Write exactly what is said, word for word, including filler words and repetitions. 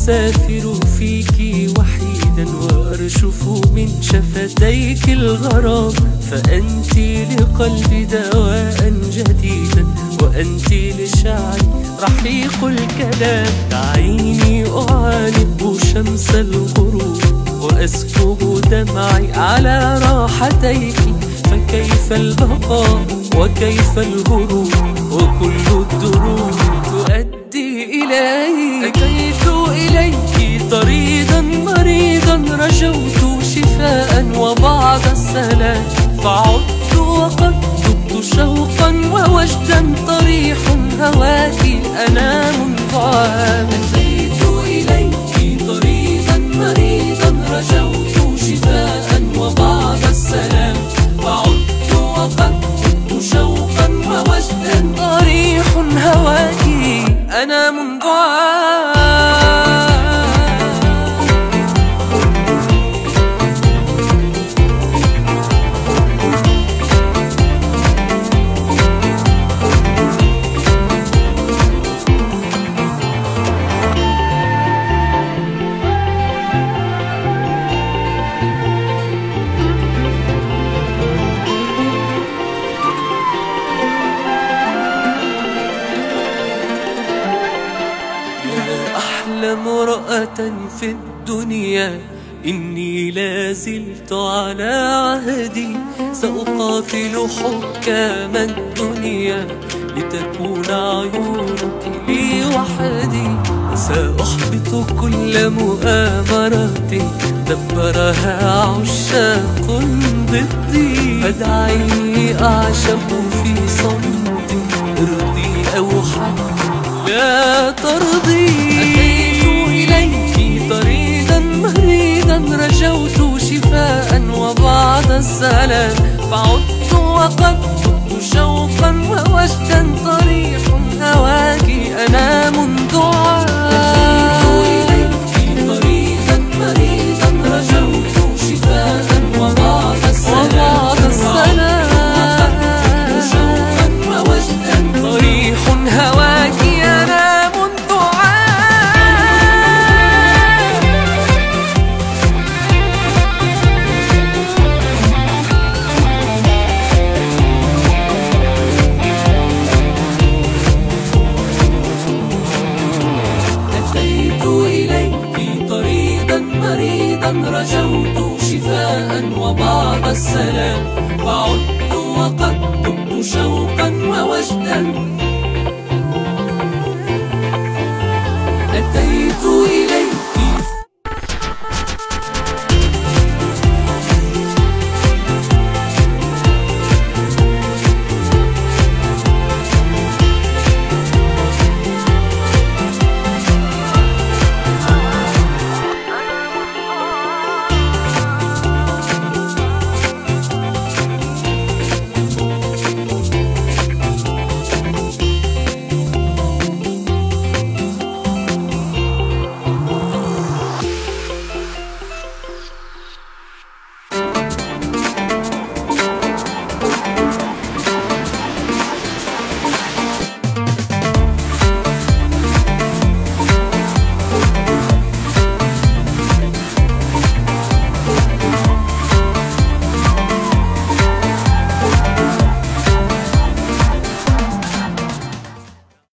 أسافر فيك وحيدا وأرشف من شفتيك الغرام، فأنت لقلبي دواء جديدا، وأنت لشعري رحيق الكلام. دعيني أعانق شمس الغروب وأسكب دمعي على راحتيك، فكيف البقاء وكيف الهروب وكل الدروب تؤدي إليك. أتيت إليك طريدا مريضا رجوت شفاء وبعض السلام، فعدت وقد ذقت شوقا ووجدا طريح هواك أنا منذ عام. أتيت إليك طريدا مريضا رجوت شفاء وبعض السلام، فعدت وقد ذقت شوقا ووجدا طريح هواك أنا منذ عام. أحلى امرأة في الدنيا، إني لازلت على عهدي، سأقاتل حكام الدنيا لتكون عيونك لي وحدي، وسأحبط كل مؤامرة دبرها عشاق ضدي، فدعيني أعشق في صمت، ارضي أو حق لا ترضي. أتيت إليك طريدا مريضا رجوت شفاء وبعض السلام، فعدت وقد ذقت شوقا ووجدا طريح هواك أنا منذ عام. أتيت إليك طريدا مريضا رجوت شفاء وبعض السلام، فعدت وقد ذقت شوقا ووجدا طريح هواك أنا منذ عام. أتيت إليك طريدا مريضا رجوت شفاء وبعض السلام، فعدت وقد ذقت شوقا ووجدا